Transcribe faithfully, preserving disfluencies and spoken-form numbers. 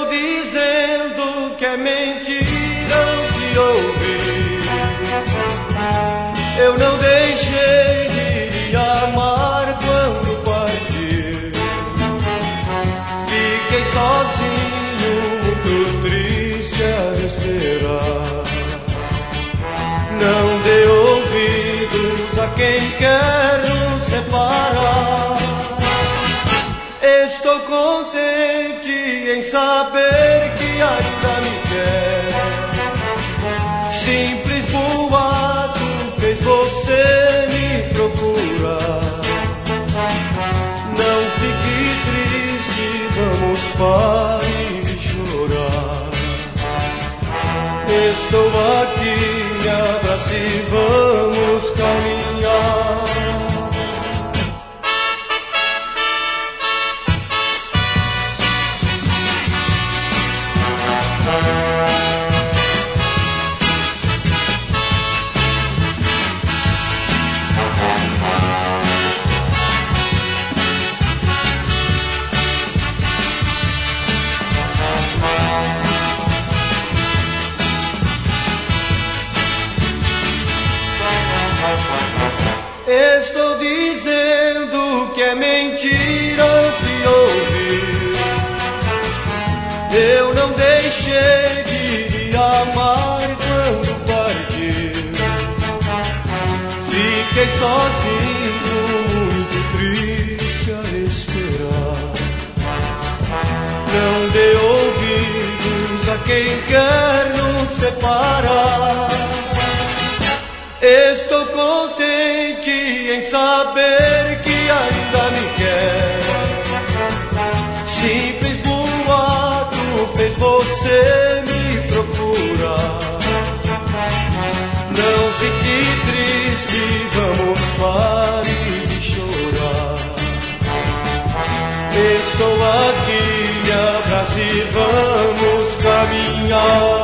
Estou dizendo que é mentira o que ouvi. Eu não deixei de lhe amar quando partiu. Fiquei sozinho, muito triste a esperar. Não dê ouvidos a quem quer nos separar. Estou contente em saber que ainda me quer. Simples boato fez você me procurar. Não fique triste, vamos pare de chorar. Estou aqui, me abrace e vamos caminhar. Estou dizendo que é mentira o que ouvi. Eu não deixei de lhe amar quando partiu. Fiquei sozinho, muito triste a esperar. Não dê ouvidos a quem quer nos separar. Estou contente em saber que ainda me quer. Simples boato fez você me procurar. Não fique triste, vamos pare de chorar. Estou aqui, me abrace e vamos caminhar.